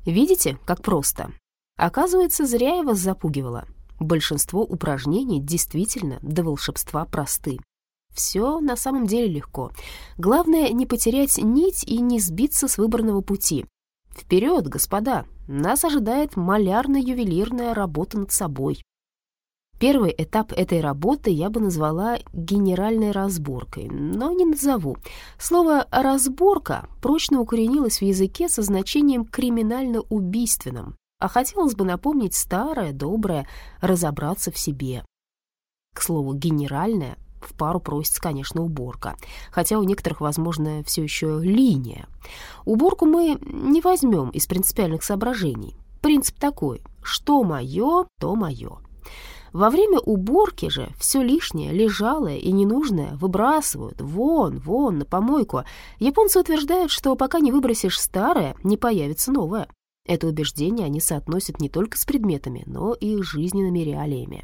Видите, как просто? Оказывается, зря я вас запугивала. Большинство упражнений действительно до волшебства просты. Все на самом деле легко. Главное, не потерять нить и не сбиться с выбранного пути. Вперед, господа! Нас ожидает малярно-ювелирная работа над собой. Первый этап этой работы я бы назвала генеральной разборкой, но не назову. Слово «разборка» прочно укоренилось в языке со значением «криминально-убийственным», а хотелось бы напомнить старое, доброе «разобраться в себе». К слову, «генеральная» в пару просится, конечно, уборка, хотя у некоторых, возможно, все еще линия. Уборку мы не возьмем из принципиальных соображений. Принцип такой: что мое, то мое. Во время уборки же все лишнее, лежалое и ненужное выбрасывают вон, на помойку. Японцы утверждают, что пока не выбросишь старое, не появится новое. Это убеждение они соотносят не только с предметами, но и с жизненными реалиями.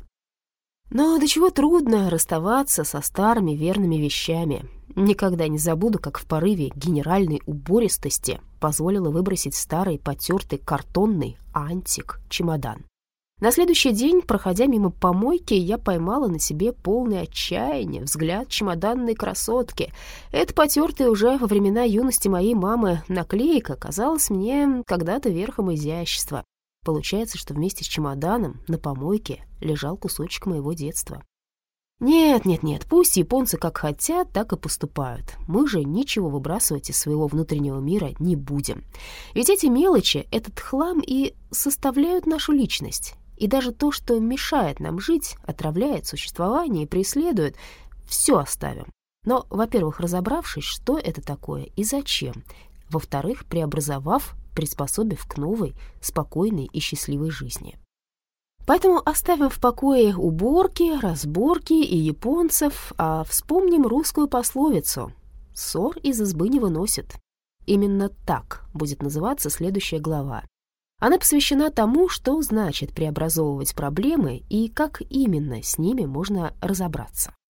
Но до чего трудно расставаться со старыми верными вещами. Никогда не забуду, как в порыве генеральной убористости позволила выбросить старый потертый картонный антик-чемодан. На следующий день, проходя мимо помойки, я поймала на себе полное отчаяние взгляд чемоданной красотки. Эта потертая уже во времена юности моей мамы наклейка казалась мне когда-то верхом изящества. Получается, что вместе с чемоданом на помойке лежал кусочек моего детства. Нет, пусть японцы как хотят, так и поступают. Мы же ничего выбрасывать из своего внутреннего мира не будем. Ведь эти мелочи, этот хлам и составляют нашу личность. И даже то, что мешает нам жить, отравляет существование и преследует, все оставим. Но, во-первых, разобравшись, что это такое и зачем. Во-вторых, преобразовав, приспособив к новой, спокойной и счастливой жизни. Поэтому оставим в покое уборки, разборки и японцев, а вспомним русскую пословицу «Ссор из избы не выносит». Именно так будет называться следующая глава. Она посвящена тому, что значит преобразовывать проблемы и как именно с ними можно разобраться.